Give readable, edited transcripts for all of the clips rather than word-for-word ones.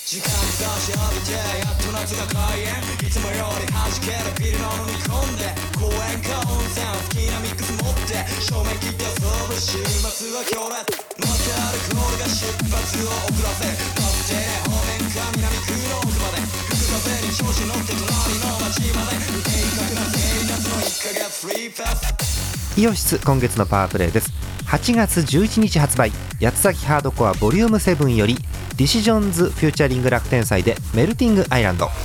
時間差し浴びてやっと夏が開演。いつもより弾けるビールの飲み込んで公園か温泉好きなミックス持って正面切って遊ぶ週末は強烈乗ってアルコールが出発を遅らせるバス停で方面か南区の奥まで吹く風に調子乗って隣の街まで不計画な生活の1ヶ月フリーフェス。 イオシス今月のパワープレイです。8月11日発売、八つ崎ハードコアボリューム7よりディシジョンズフューチャリング楽天祭でメルティングアイランド。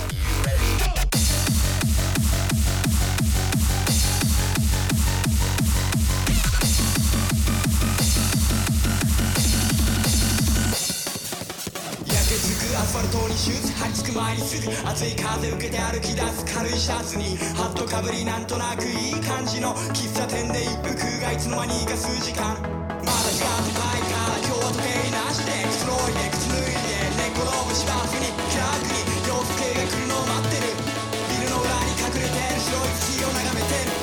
アスファルトにシューズ張り付く前にすぐ熱い風受けて歩き出す軽いシャツにハットかぶりなんとなくいい感じの喫茶店で一服がいつの間にか数時間まだ時間高いから今日は時計なしでくつろいで靴脱いで寝転ぶ芝生に気楽に洋服系が来るのを待ってるビルの裏に隠れてる白い月を眺めてる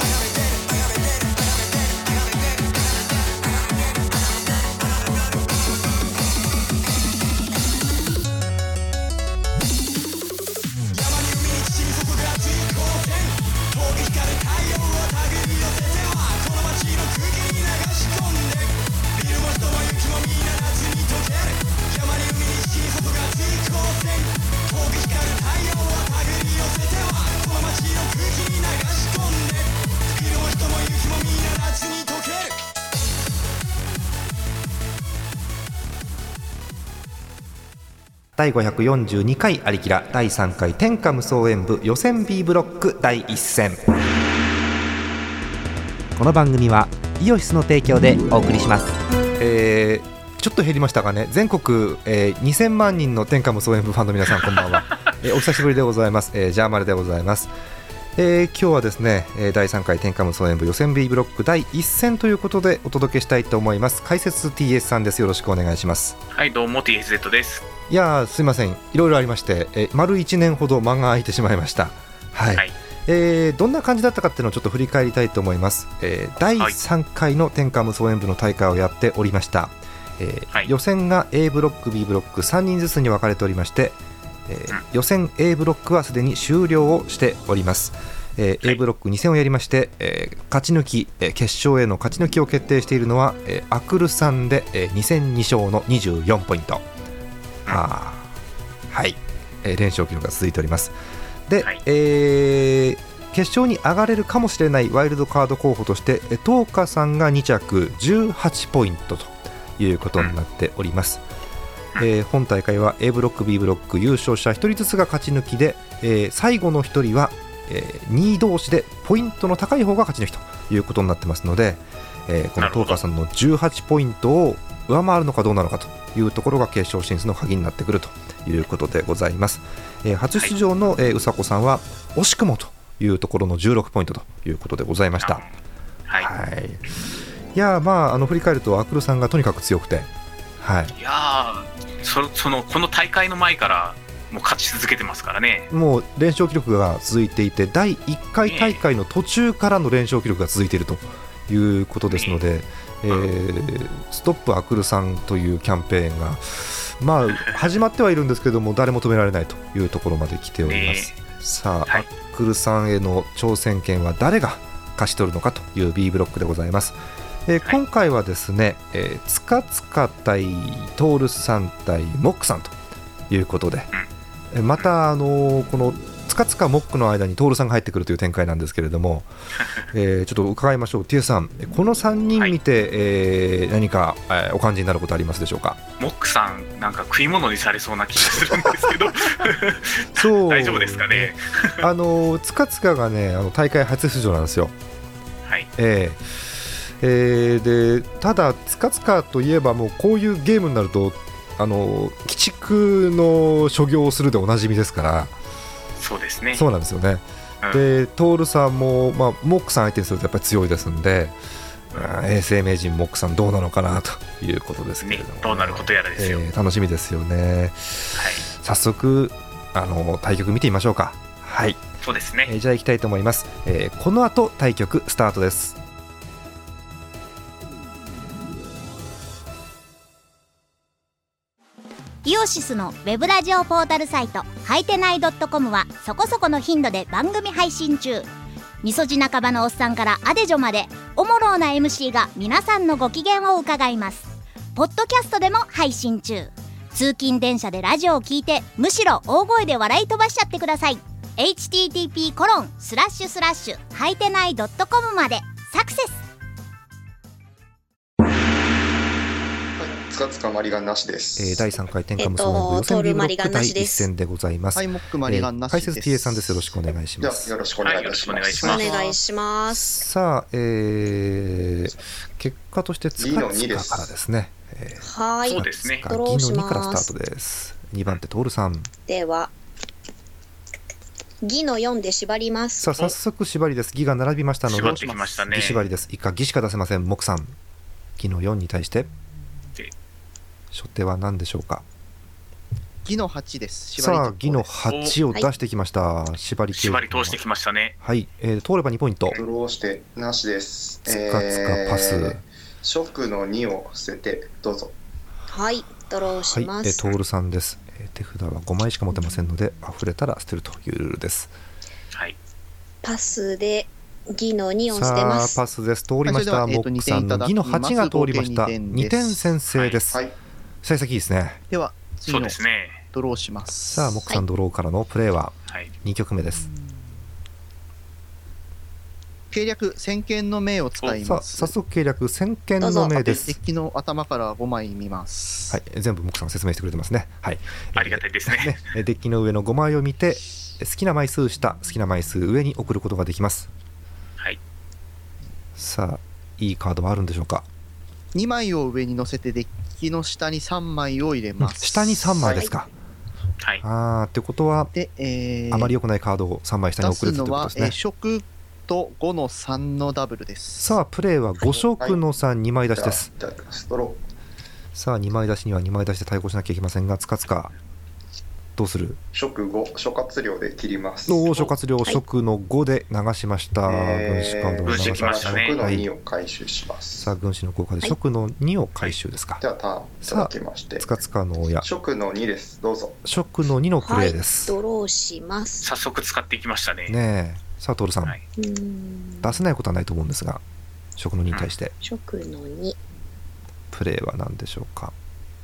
第542回アリキラ第3回天下無双演舞予選 B ブロック第1戦。この番組はイオシスの提供でお送りします。ちょっと減りましたがね、全国、2000万人の天下無双演舞ファンの皆さんこんばんは、お久しぶりでございます、ジャーマルでございます。今日はですね、第3回天下無双演舞予選 B ブロック第1戦ということでお届けしたいと思います。解説 TS さんです。よろしくお願いします。 はい、どうも TSZ です。 いやすいません、いろいろありまして、丸1年ほど間が空いてしまいました。はい、はい、どんな感じだったかっていうのをちょっと振り返りたいと思います。第3回の天下無双演舞の大会をやっておりました。はい、予選が A ブロック B ブロック3人ずつに分かれておりまして、予選 A ブロックはすでに終了をしております。A ブロック2戦をやりまして、勝ち抜き、決勝への勝ち抜きを決定しているのは、アクルさんで、2戦2勝の24ポイント。はい、連勝記録が続いております。で、はい、決勝に上がれるかもしれないワイルドカード候補として東花さんが2着18ポイントということになっております。本大会は A ブロック B ブロック優勝者1人ずつが勝ち抜きで、最後の1人は、2位同士でポイントの高い方が勝ち抜きということになってますので、この東花さんの18ポイントを上回るのかどうなのかというところが決勝進出の鍵になってくるということでございます。初出場の、うさこさんは惜しくもというところの16ポイントということでございました。はい、はい、いや振り返るとアクルさんがとにかく強くて、はい、いやこの大会の前からもう勝ち続けてますからね。 もう連勝記録が続いていて第1回大会の途中からの連勝記録が続いているということですので、ストップアクルさんというキャンペーンが、始まってはいるんですけども誰も止められないというところまで来ております。さあ、はい、アクルさんへの挑戦権は誰が勝ち取るのかという B ブロックでございます。今回はですね、塚塚対トールさん対モックさんということで、またこの塚塚モックの間にトールさんが入ってくるという展開なんですけれども、ちょっと伺いましょう。 T さん、この3人見て、はい、何か、お感じになることありますでしょうか。 モックさんなんか食い物にされそうな気がするんですけどそう大丈夫ですかね。 塚塚がね大会初出場なんですよ。はい、でただ塚塚といえばもうこういうゲームになると鬼畜の所業をするでおなじみですから。 そうですね。 そうなんですよね。でトールさんも、モックさん相手にするとやっぱり強いですんで、永世名人モックさんどうなのかなということですけれども、 どうなることやらですよ。 楽しみですよね。はい、早速対局見てみましょうか。はい、 そうですね。 じゃあ行きたいと思います。この後対局スタートです。 イオシスのウェブラジオポータルサイトはいてない .com はそこそこの頻度で番組配信中。みそじ半ばのおっさんからアデジョまでおもろうな MC が皆さんのご機嫌を伺います。ポッドキャストでも配信中。通勤電車でラジオを聞いてむしろ大声で笑い飛ばしちゃってください。 http:// はいてない .com までサクセス。 つかつかマリガンなしです。 第3回天下無双演武予選リーグ6第1戦でございます。 はい、モックマリガンなしです。 解説 TA さんです。よろしくお願いします。 よろしくお願いいたします。 お願いします。 さあ、結果としてつかつかからですね。 はい、 そうですね。 ギの2からスタートです。2番手トールさん。 ではギの4で縛ります。 さあ早速縛りです。ギが並びましたので縛ってきましたね。 ギ縛りです。以下ギしか出せません。モクさん。ギの4に対して初手は何でしょうか。 ギの8です。 さあギの8を出してきました。はい、縛り通してきましたね。 はい、通れば2ポイント。 ドローしてなしです。 つかつかパス。 食の2を捨ててどうぞ。 はい、ドローします。 はい、トールさんです。手札は5枚しか持てませんので、溢れたら捨てるというルールです。 はい。 パスでギの2を捨てます。 さあパスです。通りました。モックさんのギの8が通りました。2点先制です。はい。幸先いいですね。 では次のドローします。 さあモックさんドローからのプレーは2曲目です。 計略先見の明を使います。 早速計略先見の明です。 デッキの頭から5枚見ます。 はい、全部モックさんが説明してくれてますね。はい、 ありがたいですね。 デッキの上の5枚を見て好きな枚数下、好きな枚数上に送ることができます。 はい。 さあいいカードはあるんでしょうか。 2枚を上に乗せてデッキの下に3枚を入れます。 下に3枚ですか。 はい。 ああってことはで、あまり良くないカードを3枚下に送るということですね。 食と5の3のダブルです。 さあプレーは5色の3、2枚出しです。さあ2枚出しには2枚出しで対抗しなきゃいけませんが、つかつかどうする。 食5諸活量で切ります。 諸活量食の5で流しました。軍師カードを流しましたね。 食の2を回収します。 さあ軍師の効果で食の2を回収ですか。 ではターンいただきまして、 つかつかの親食の2です。どうぞ。 食の2のプレーです。 ドローします。 早速使っていきましたね。 ねえ。さあトールさん、出せないことはないと思うんですが、食の2に対して食の2 プレーは何でしょうか。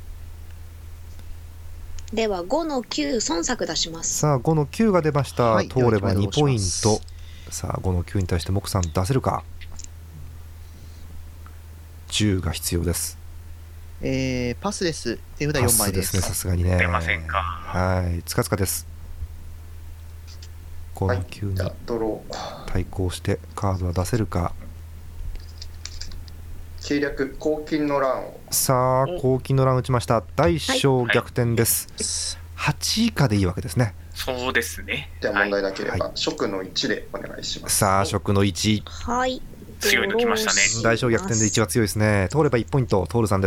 では5の9孫作出します。 さあ5の9が出ました。はい、通れば2ポイント。さあ5の9に対してモクさん出せるか。10が必要です。 パスです。手札4枚です。 パスですね、さすがにね。 出ませんか。 はい、つかつかです。5の9に対抗してカードは出せるか。 計略黄金の乱を。 さあ黄金の乱打ちました。大小逆転です。8以下でいいわけですね。 そうですね。 では問題なければ食の1でお願いします。 さあ食の1、 はい、 強いのきましたね。 大小逆転で1は強いですね。通れば1ポイント。トールさんです。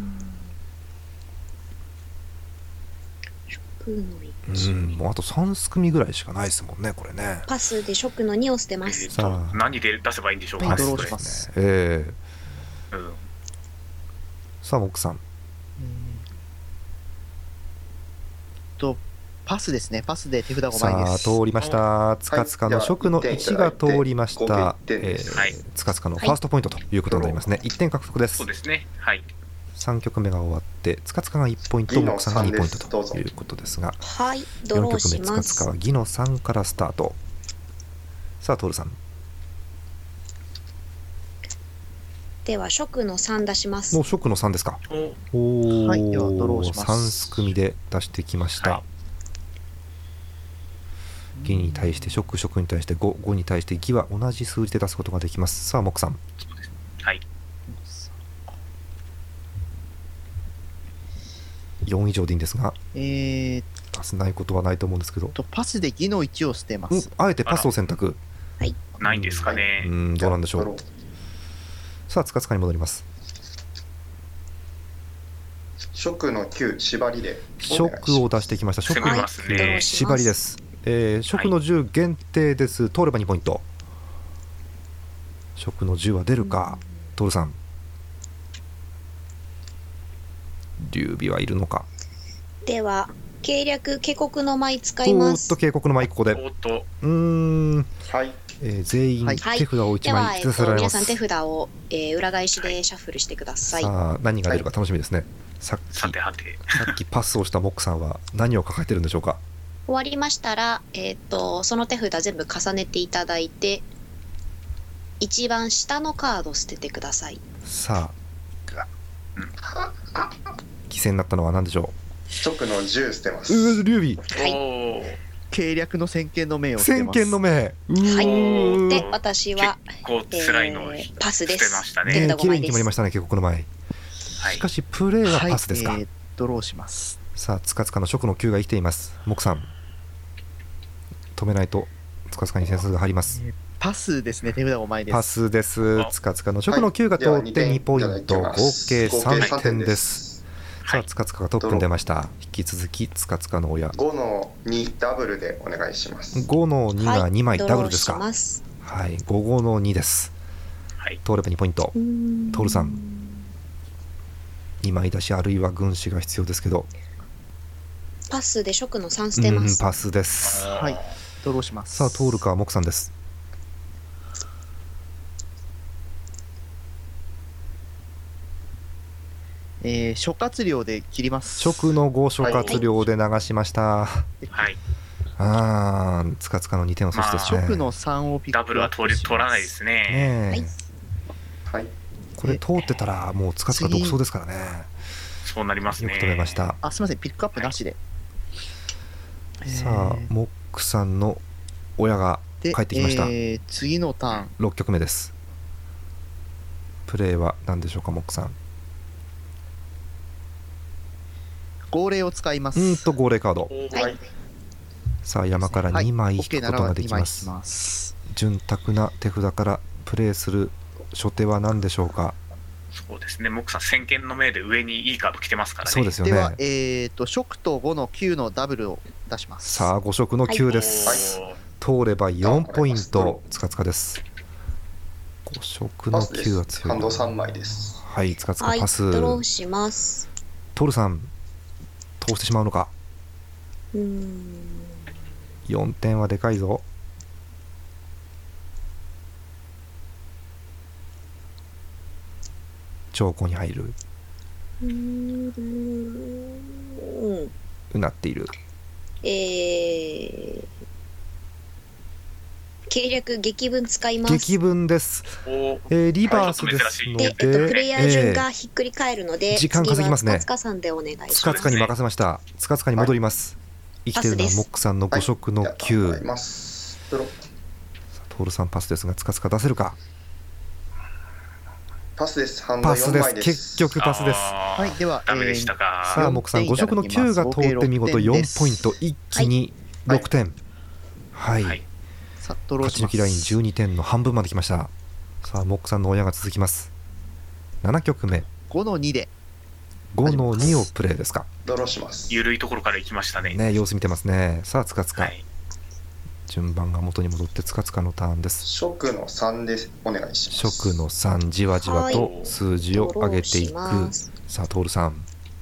もうあと3組ぐらいしかないですもんね、これね。 パスで食の2を捨てます。 さあ何で出せばいいんでしょうか。 ドローします。 さあモックさん、 パスですね。パスで手札5枚です。 さあ通りました。つかつかの食の1が通りました。つかつかのファーストポイントということになりますね。1点獲得です。 そうですね。はい。 3局目が終わってつかつかが1ポイント、モックさんが2ポイントということですが、 はい、ドローします。 4局目つかつかはギの3からスタート。さあトールさん、 では食の3出します。 もう食の3ですか。 はい、ではドローします。 3すくみで出してきました。ギに対して食に対して5、5に対してギは同じ数字で出すことができます。さあモックさん、 はい、 4以上でいいんですが、出せないことはないと思うんですけど、 パスでギの1を捨てます。 あえてパスを選択。 はい、 ないんですかね。 どうなんでしょう。さあつかつかに戻ります。 食の9縛りで食を出してきました。食縛りです。食の10限定です。通れば2ポイント。食の10は出るか。トールさん、劉備はいるのか。 では計略警告の舞使います。 警告の舞ここで。 はい。 全員手札を1枚引き出せられます。 皆さん手札を、裏返しでシャッフルしてください。 さあ何が出るか楽しみですね。さっきパスをしたモックさんは何を抱えてるんでしょうか。 終わりましたら、その手札全部重ねていただいて、一番下のカードを捨ててください。 さあ犠牲になったのは何でしょう。 直の10捨てます。 劉備。 はい。 計略の先見の明を捨てます。 先見の明。 はい。で私は辛いのをパスです。 捨てましたね。 綺麗に決まりましたね、警告の前。しかしプレーはパスですか。 はい、ドローします。 さあ塚塚の直の9が生きています。木さん止めないと塚塚に点数が入ります。 パスですね。手札5枚です。 パスです。塚塚の直の9が通って2ポイント、合計3点です。さあ塚塚がトップに出ました。引き続き塚塚の親 5の2ダブルでお願いします。 5の2が2枚ダブルですか。 はい、 55の2です。通れば2ポイント。トールさん2枚出しあるいは軍師が必要ですけど、 パスで食の3捨てます。 パスです。 はい、ドローします。 さあ通るか木さんです。 諸葛亮で切ります。 食の5諸葛亮で流しました。はい。つかつかの2点を阻止ですね。 食の3をピックアップします。 ダブルは取らないですね。 はい。 これ通ってたらもうつかつか独走ですからね。 そうなりますね。 よく止めました。 すみません、ピックアップなしで。 さあモックさんの親が帰ってきました。 次のターン 6局目です。プレーは何でしょうかモックさん。 号令を使います。 号令カード。 はい。 さあ山から2枚引くことができます。潤沢な手札からプレーする初手は何でしょうか。 そうですね。モックさん先見の明で上にいいカード来てますからね。 そうですよね。 では食と5の9のダブルを出します。 さあ5色の9です。通れば4ポイント。つかつかです。5色の9は強い。 ハンド3枚です。 はい、つかつかパス。 ドローします。 トールさん通してしまうのか。4点はでかいぞ。長考に入る。うなっている。 計略激文使います。 激文です。リバースですので、 プレイヤー順がひっくり返るので、 時間稼ぎますね。 つかつかさんでお願いします。 つかつかに任せました。つかつかに戻ります。生きているのはモックさんの5色の9。トールさんパスですが、つかつか出せるか。 パスです。パスです。結局パスです。 はい、では、 さあモックさん5色の9が通って見事4ポイント、一気に6点。はい。勝ち抜きライン12点の半分まで来ました。さあモックさんの親が続きます。7局目 5の2で 5の2をプレイですか。 ドローします。 緩いところから行きましたね。 様子見てますね。さあつかつか、順番が元に戻ってつかつかのターンです。 食の3でお願いします。 食の3、じわじわと数字を上げていく。さあトールさん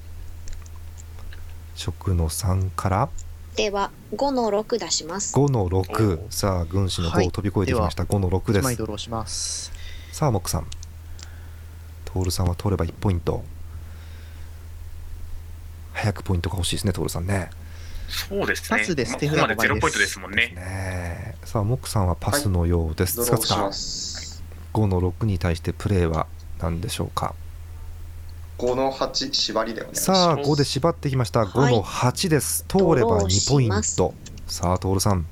食の3からでは5の6出します。 5の6。さあ軍師の5を飛び越えてきました。5の6です。 1枚ドローします。 さあモックさん、トールさんは取れば1ポイント。早くポイントが欲しいですねトールさんね。 そうですね。 パスです。 ここまで0ポイントですもんね。 さあモックさんはパスのようです。つかつか5の6に対してプレーは何でしょうか。 5の8縛りでお願いします。 さあ5で縛ってきました。5の8です。通れば2ポイント。さあトールさん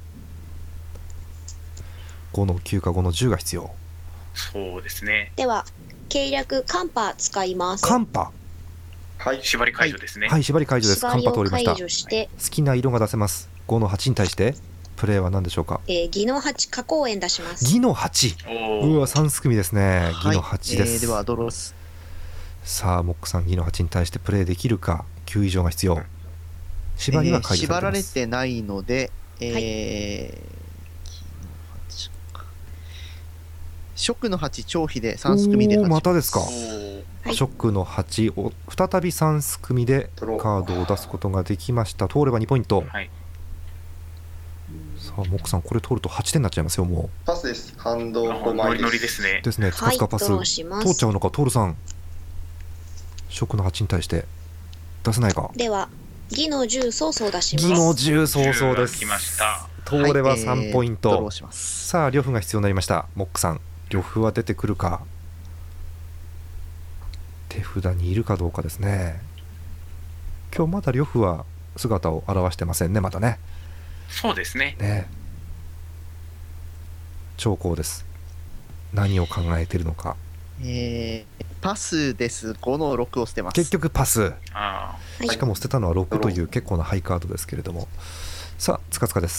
5の9か5の10が必要。 そうですね。 では計略カンパ使います。 カンパ、 はい、 縛り解除ですね。 はい、縛り解除です。カンパ通りました。 解除して好きな色が出せます。5の8に対してプレーは何でしょうか。 義の8花公園出します。 義の8。うわ3すくみですね。義の8です。 ではドロース。 さあモックさん義の8に対してプレーできるか。9以上が必要。縛りは解除されてます。 縛られてないので、 食の8、長飛で3すくみで勝ちます。 またですか。 はい、 食の8を再び3すくみでカードを出すことができました。通れば2ポイント。 はい、 さあモックさん、これ通ると8点になっちゃいますよ。もパスです。反動5 ノリノ枚です。 リですね。 ですね。つかつかパス、 ドローします。 通っちゃうのか。トールさん、食の8に対して出せないか。 では義の10曹操出します。 義の10早々です。 来ました。 通れば3ポイント。 ドローします。 さあ呂布が必要になりました。モックさん、呂布は出てくるか。手札にいるかどうかですね。今日まだ呂布は姿を現してませんね。まだね。 そうですね。 ね、長考です。何を考えているのか。 パスです。5の6を捨てます。 結局パス。 あはいしかも捨てたのは6という結構なハイカードですけれども。さあつかつかです。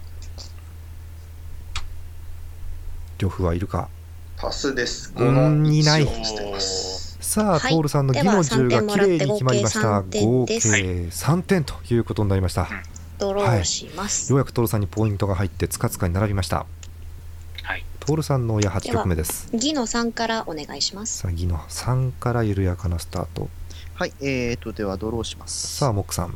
呂布はいるか。 パスです。5のいない 1を捨てます。 さあ、 はいトールさんの義の10がきれいに決まりました。合合計計 3点ということになりました。 ドローします。 ようやくトールさんにポイントが入ってつかつかに並びました。 はい、 トールさんの親8曲目です。 義の3からお願いします。 さあ義の3から緩やかなスタート。 はい、ではドローします。 さあモックさん、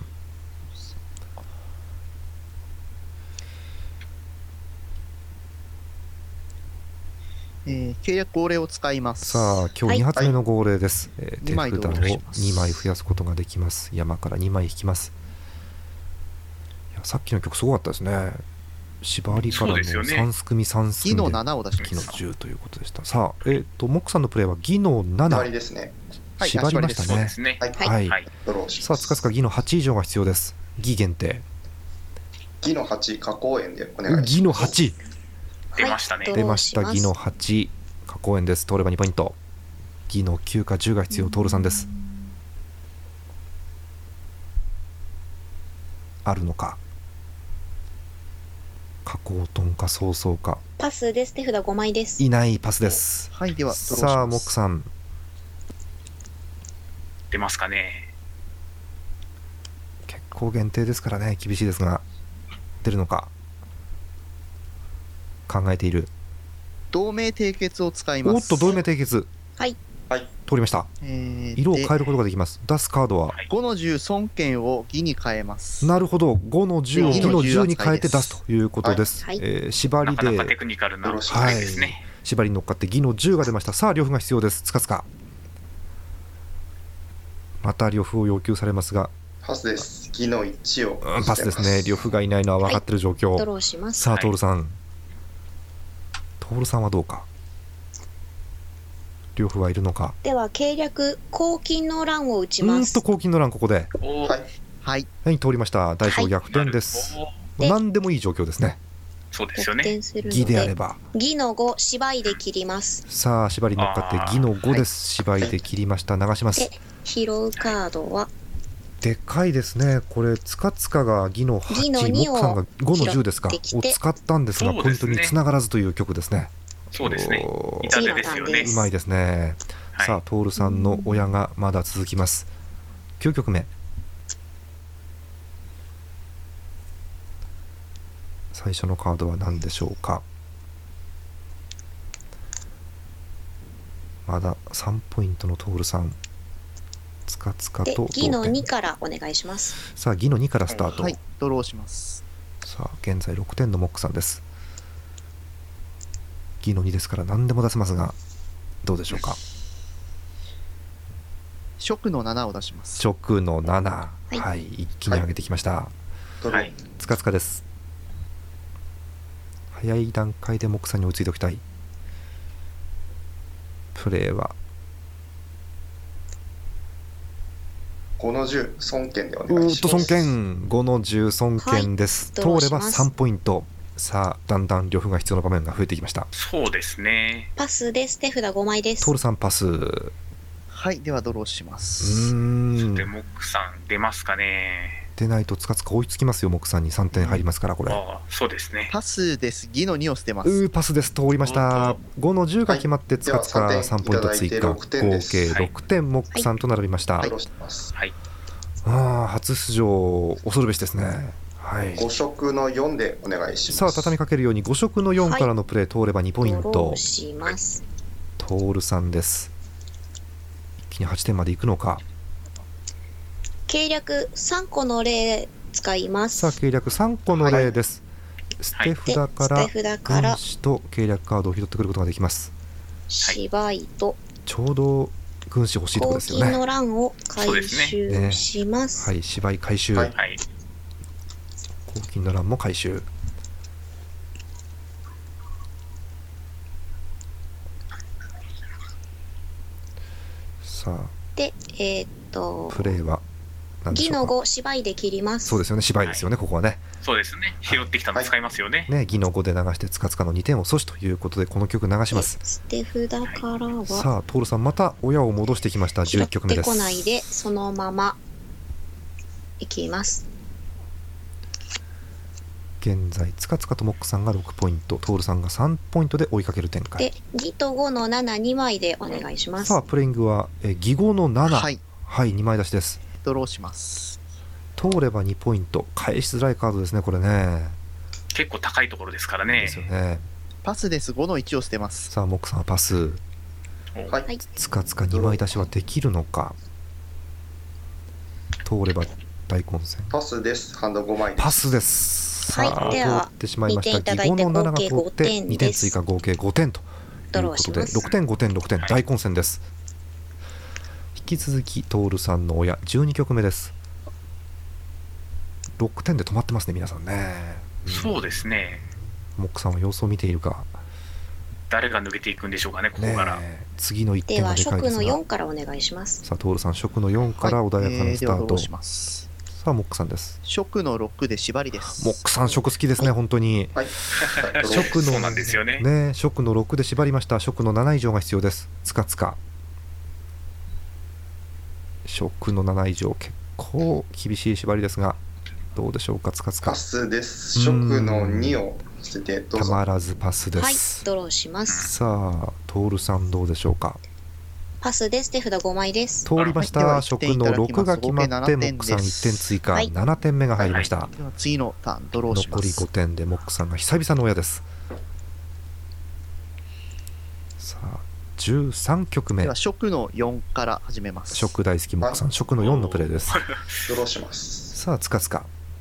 契約号令を使います。 さあ今日2発目の号令です。手札を 2枚同意します 2枚増やすことができます。山から2枚引きます。いやさっきの曲すごかったですね。縛りからのそうですよね 3すくみ3すくみで義の7を出し義のます。 10ということでした。さあ、モックさんのプレーは義の終わり 7、 ですね。 はい縛りましたねそうで。すね。 はい。 はい、 はい、 ドローしさあつます。 かつか義の8以上が必要です。義限定。 義の8、加工円でお願い義のします。 8 出ましたね。 出ました。義の8加工円です。通れば2ポイント。義の9か10が必要。トールさんです。あるのか。加工トンか曹操か。 パスです。手札5枚です。 いないパスです。 はい、ではドローします。 さあモックさん、 出ますかね。 結構限定ですからね、厳しいですが出るのか考えている。 同盟締結を使います。 おっと同盟締結はい、 通りました。色を変えることができます。出すカードは、 5の10孫権を義に変えます。 なるほど、5の10を義の10に変えて出扱いですすということです。 はい縛りなかなかテでクニカルなよろしくプレーですね。 縛りに乗っかって義の10が出ました。さあ呂布が必要です。つかつかまた呂布を要求されますが、 パスです。義の1をパスですね。呂布がいないのは分かってる状況。 ドローします。 さあはいトールさん、トールさんはどうか。呂布はいるのか。 では計略黄金の乱を打ちます。 黄金の欄ここで、 おー、 はい。 はい、 はい通りました。大将逆転です。 なるほで何でもいい状況ですね。 そうですよ逆ね。 転するの義であれでば。 義の5芝居で切ります。 さあ縛りに乗っかって義の5です。芝居で切りました。流しますで。拾うカードはでかいですね。これつかつかが義の8、 義の2 モックさんが5の10ですか拾ってきてを使ったんですが、 そうですねポイントにつながらずという曲ですね。 そうですね。 おー痛手ですよね。 うまいですね。 はいさあトールさんの親がまだ続きます。9曲目、最初のカードは何でしょうか。まだ3ポイントのトールさん、つかつかでと義の同点。 2からお願いします。 さあ義の2からスタート。 はい、ドローします。 さあ現在6点のモックさんです。義の2ですから何でも出せますがどうでしょうか。 食の7を出します。 直の7、 いはい、一気に上げてきました。 ドロー。 はい。 つかつかです。早い段階でモックさんに追いついておきたい。プレーは 5の10、孫権でお願いします。 孫権5の10孫権です、 はい通れば3ポイント。さあだんだん呂布が必要な場面が増えてきました。 そうですね。 パスです。手札5枚ですトー。ルさんパス。 はい、ではドローします。 で、 んモックさん出ますかね。 出ないとつかつか追いつきますよ。モックさんに3点入りますからこれ。 ああ、そうですね。 パスです。義の2を捨てます。 パスです。通りました。5の10が決まってつかつかはい 3ポイント追加、 では合 3点いただいて計 6点です 6点モックさんと並びました。 ドローしてます。 はい。 ああ初出場恐るべしですね。 はい、 5色の4でお願いします。 さあ畳みかけるように5色の4からのプレー通れば2ポイント、 ドローします。 トールさんです。一気に8点までいくのか。 計略3個の例使います。 さあ計略3個の例です、 はい、 捨て札から軍師と計略カードを拾ってくることができます。 芝居とちょうど軍師欲しいところですよね。 黄金の乱を回収します。 はい、芝居回収、はい、黄金の乱も回収。さあでプレイは義の5芝居で切ります。 そうですよね、芝居ですよね、ここはね。 そうですね、拾ってきたの使いますよね。 義の5で流してつかつかの2点を阻止ということでこの曲流します。 捨て札からは、 さあトールさんまた親を戻してきました。11曲目です。 拾ってこないでそのままいきます。 現在つかつかとモックさんが6ポイント、トールさんが3ポイントで追いかける展開で、義と5の72枚でお願いします。 さあプレイングは義5の7、はい、2枚出しです。 ドローします。 通れば2ポイント、返しづらいカードですねこれね。 結構高いところですからね。 ですよね。 パスです。5の1を捨てます。 さあモックさんはパス、 はい、 つかつか2枚出しはできるのか。通れば大混戦。 パスです。ハンド5枚です。 パスです。さあ、 では通ってしまいました。義5の7が通って2点追加合計5点ということで6点5点6点、大混戦です。引き続きトールさんの親12曲目です。6点で止まってますね皆さんね。 そうですね。 モックさんは様子を見ているか。 誰が抜けていくんでしょうかね、ここから。 次の1点がでかいですが。 では初の4からお願いします。 さあトールさん初の4から穏やかなスタート、 します。 さあモックさんです。 初の6で縛りです。 モックさん初好きですね、本当に。 はい、 初そうなんですよね。 初の6で縛りました。初の7以上が必要です。つかつか初の7以上、結構厳しい縛りですがどうでしょうか。つかつかパスです。初の2を捨ててどうぞ。 たまらずパスです。 はい、ドローします。 さあトールさんどうでしょうか。 パスです。手札5枚です。 通りました。初の6が決まってモックさん1点追加、7点目が入りました。 では次のターンドローします。 残り5点でモックさんが久々の親です。さあ13曲目。 では初の4から始めます。 初大好きモックさん、初の4のプレーです。 ドローします。 さあつかつか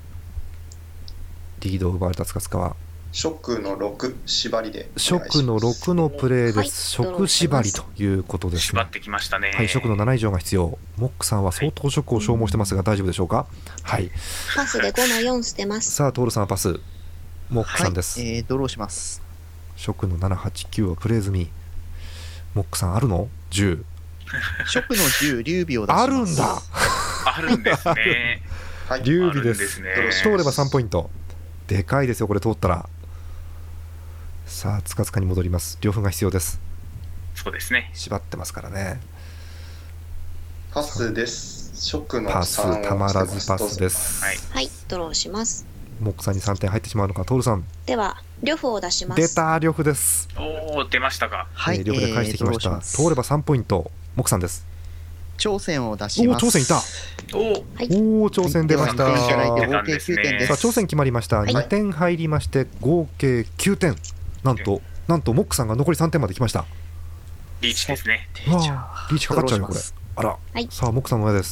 リードを奪われたつかつかは初の6縛りで初の6のプレーです。初縛りということですね。 縛ってきましたね。 はい、初の7以上が必要。モックさんは相当初を消耗してますが大丈夫でしょうか。はい、 パスで5の4捨てます。 さあトールさんはパス、モックさんです。 ドローします。 初の7、8、9はプレー済み。モックさんあるの ?10。 初の10、劉備を出します。 あるんだ。 あるんですね。 劉備です。通れば3ポイント。でかいですよこれ通ったら。さあつかつかに戻ります。両方が必要です。 そうですね。 縛ってますからね。 パスです。初の3をパス、たまらずパスです。 はい、ドローします。 モックさんに3点入ってしまうのか。トールさんでは呂布を出します。 出た、呂布です。 おお、出ましたか。 はい、呂布で返してきました。通れば3ポイント。モックさんです。 挑戦を出します。 挑戦いた。おお、挑戦出ました。 合計 9点です。さあ挑戦決まりました。2点入りまして合計9点。なんとモックさんが残り3点まで来ました。 リーチですね。 リーチかかっちゃうよこれ。あら、さあモックさんの親です。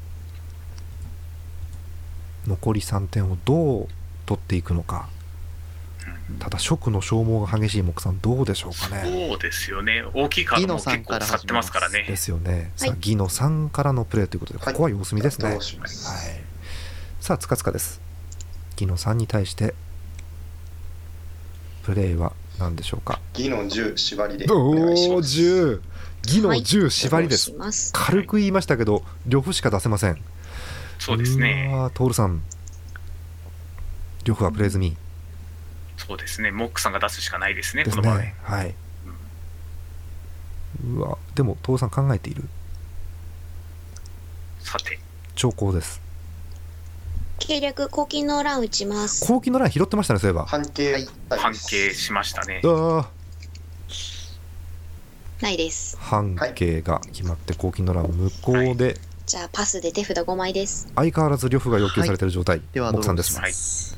残り3点をどう取っていくのか。ただ食の消耗が激しいモックさんどうでしょうかね。 そうですよね。大きいカードも結構使ってますからね。 ですよね。さあ義の3からのプレーということでここは様子見ですね。はい、さあつかつかです。義の3に対してプレーは何でしょうか。 義の10縛りでお願いします。 10、義の10縛りです。軽く言いましたけど呂布しか出せません。 そうですね。 トールさん呂布はプレー済み。 そうですね。モックさんが出すしかないですね。この場合。 はい。うわ、でもトールさん考えている。 さて。 兆候です。 計略黄金の欄打ちます。 黄金の欄拾ってましたね、そういえば。 半径しましたね。 ないです。 半径が決まって黄金の欄無効でじゃあパスで手札5枚です。 相変わらず呂布が要求されている状態、 では木さんです。 ドローします。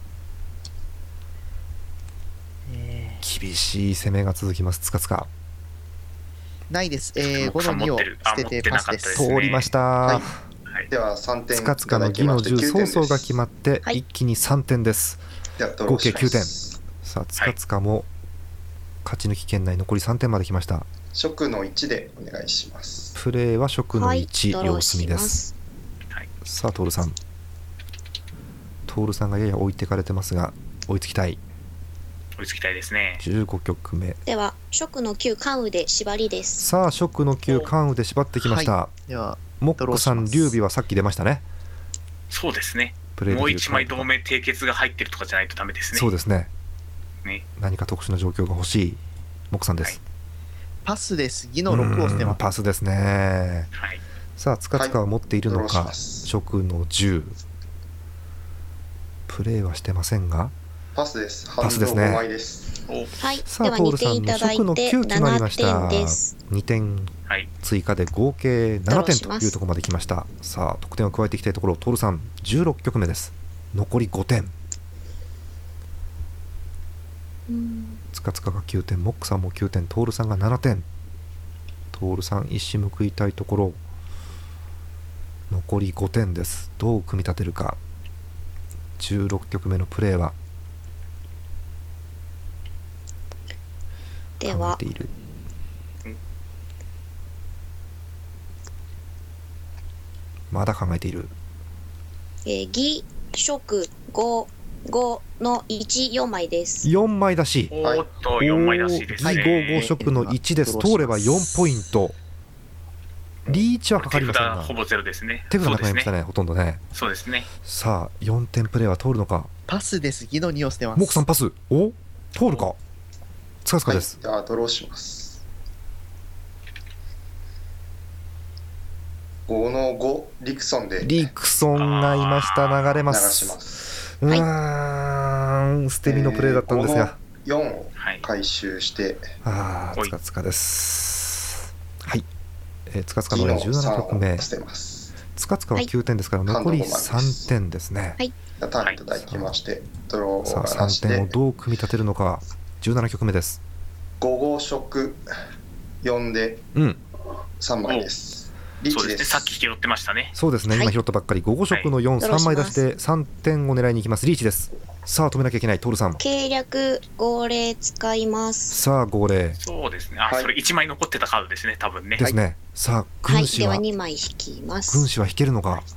厳しい攻めが続きます。つかつかないです。 木 5の2をさん持ってる捨ててパスで持ってなかったですす。 通りました、 はいでは3点つかつかの義の10曹操が決まってはい一気に3点です。 ではドローします。 合計9点。さあつかつかも勝ち抜き圏内、残り3点まで来ました。 食の1でお願いします。 プレーは食のはい 1、 ドロー様子見しまです。 す。 さあトールさん、トールさんがやや置いてかれてますが追いつきたい。 追いつきたいですね。 15局目。 では食の9関羽で縛りです。 さあ食の9関羽で縛ってきました、 ではモックさん劉備はさっき出ましたね。 そうですね。 プレーもうできる 1枚同盟締結が入ってるとかじゃないとダメですね。 そうですね。 ね。 何か特殊な状況が欲しいモックさんです。 パスです。義の6を捨てます。 パスですね。 はい。 さあつかつかは持っているのはいドローしか、 ます食の10。プレーはしてませんが、 パスです。 パスですね半分5枚です。 はい。 さあでは2 トールさん点いただ食のいて 9決まりま 7 した点です。 2点はい。 追加で合計7点ドローしますというところまで来ました。さあ得点を加えていきたいところ、トールさん16局目です。残り5点。つかつかが9点、モックさんも9点、トールさんが7点。トールさん一矢報いたいところ。残り5点です。どう組み立てるか。16局目のプレーは考ではえている。まだ考えている。 義食5の14枚です。 4枚出し。 おーっと、4枚出しですはい、 ね。 55色の1です。通れば4ポイント。リーチはかかりませんが手札ほぼゼロですね。 手札そうですね。 なくなりましたね、ほとんどね。 そうですね。 さあ4点プレーは通るのか。 パスです。義の2を捨てます。 モクさんパス。お通るか。つかつかはい。 です。 ではドローします。5の5リクソンでリクソンがいました。流れ流ます。 します。 うーん、捨て身のプレーだったんですが。 4をはい。 回収して、 ああ、 おいつかつかです。はい。つかつかの義の 17局目 3を。捨てます。 つかつかは9点ですから、 はい残りハンド5枚です 3点ですね。 はいターンいただきまして、ドロさあーがなし 3点をで、 どう組み立てるのか。17局目です。 5号食4でうん、 3枚です。リーそうでね。 チですす。 さっき拾ってましたね。 そうですね、 はい今拾ったばっかり。午後食の4、 はい 3枚出して3点を狙いに行きます。リーチです。さあ止めなきゃいけないトールさん。 計略号令使います。 さあ号令そうですね。あ、 はいそれ1枚残ってたカードですね、多分ね。 ですね。さあはい。では軍師は、 2枚引きます。 軍師は引けるのか。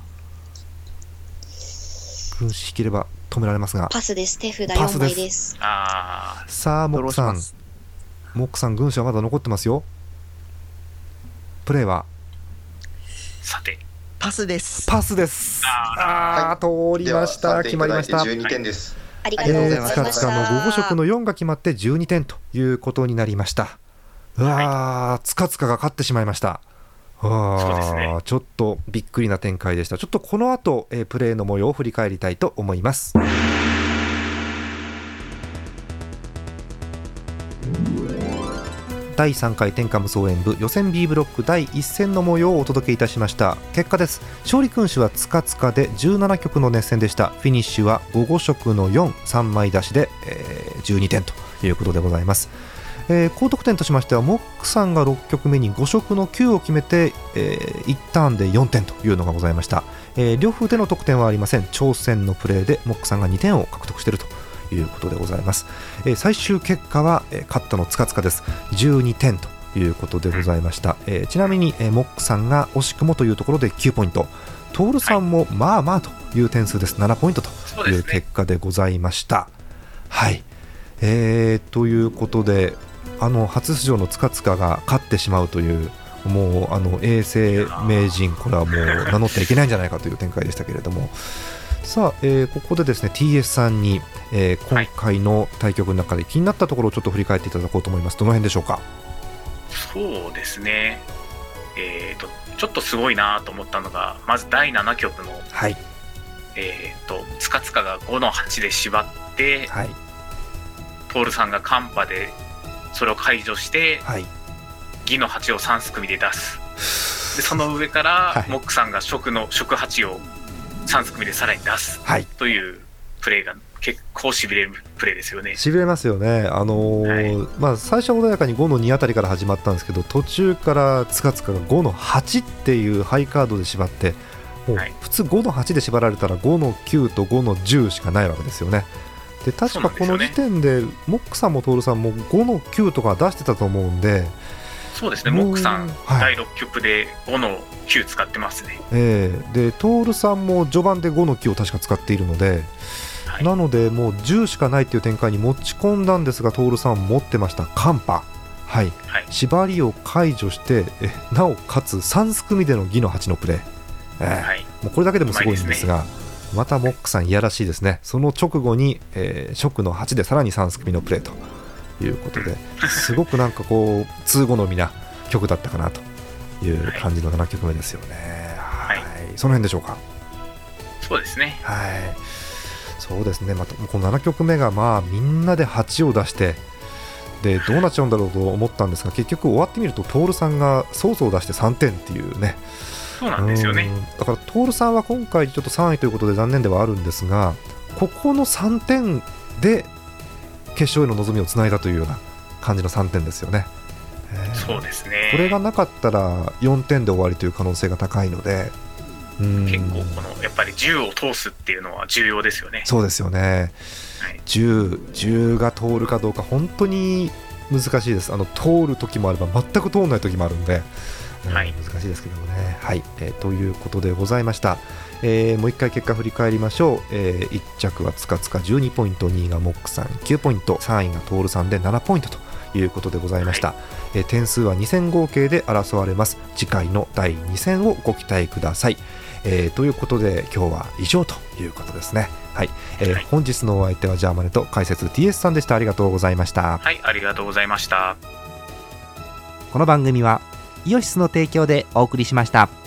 軍師引ければ止められますが。 パスです。手札4 パスです枚です。 あさあモドローックさん、 します。 モックさん軍師はまだ残ってますよ。プレーはー、さて。 パスです。 パスです。 ああー、通りました。 では決まりました。 12点です。 ありがとうございまつした。 かつかの午後食の4が決まって12点ということになりました。うわー、つかつかが勝ってしまいました。 そうですねちょっとびっくりな展開でした。ちょっとこの後、プレーの模様を振り返りたいと思います。第3回天下無双演武予選 B ブロック第1戦の模様をお届けいたしました。結果です。勝利君主はつかつかで17局の熱戦でした。フィニッシュは午後食の4、3枚出しで、12点ということでございます。高得点としましてはモックさんが6局目に5色の9を決めて、1ターンで4点というのがございました。両夫での得点はありません。挑戦のプレーでモックさんが2点を獲得しているということでございます。最終結果は、勝ったのつかつかです。12点ということでございました。ちなみに、モックさんが惜しくもというところで9ポイント、トールさんもまあまあという点数です。7ポイントという結果でございました。はい、ということで初出場のつかつかが勝ってしまうという、もう永世名人、これはもう名乗ってはいけないんじゃないかという展開でしたけれども、さあ、ここでですね TS さんに、今回の対局の中で気になったところをちょっと振り返っていただこうと思います。どの辺でしょうか。 そうですね。ちょっとすごいなと思ったのが、まず第7局の、 はい、 つかつかが5の8で縛って、 はい、 トールさんがカンパでそれを解除して、 はい、 義の8を3すくみで出す。 でその上からモックさんが食8を3すくみでさらに出すというプレーが結構しびれるプレーですよね。 しびれますよね。最初は穏やかに5の2あたりから始まったんですけど、途中からつかつかが5の8っていうハイカードで縛って、もう普通5の8で縛られたら5の9と5の10しかないわけですよね。で確かこの時点でモックさんもトールさんも5の9とか出してたと思うんで。 そうですね、モックさん、第6局で5の9使ってますね。 でトールさんも序盤で5の9を確か使っているので、なのでもう10しかないという展開に持ち込んだんですが、トールさん持ってましたカンパ、縛りを解除してなおかつ3すくみでの義の8のプレー、もうこれだけでもすごいんですが、またモックさんいやらしいですね。その直後に、食の8でさらに3すくみのプレーということで、すごくなんかこう通好みな曲だったかなという感じの7曲目ですよね。その辺でしょうか。 そうですね。 そうですね。またこの7曲目がみんなで8を出してでどうなっちゃうんだろうと思ったんですが、結局終わってみるとトールさんがソースを出して3点っていうね。 そうなんですよね。 だからトールさんは今回ちょっと3位ということで残念ではあるんですが、ここの3点で決勝への望みをつないだというような感じの3点ですよね。 そうですね。 これがなかったら4点で終わりという可能性が高いので、 結構やっぱり10を通すっていうのは重要ですよね。 そうですよね。10が通るかどうか本当に難しいです。通る時もあれば全く通らない時もあるんで、難しいですけどもね。ということでございました。もう一回結果振り返りましょう。1着はつかつか12ポイント、2位がモックさん9ポイント、3位がトールさんで7ポイントということでございました。点数は2戦合計で争われます。次回の第2戦をご期待ください。ということで今日は以上ということですね。本日のお相手はジャーマネと解説 TS さんでした。ありがとうございました。 ありがとうございました。 この番組はイオシスの提供でお送りしました。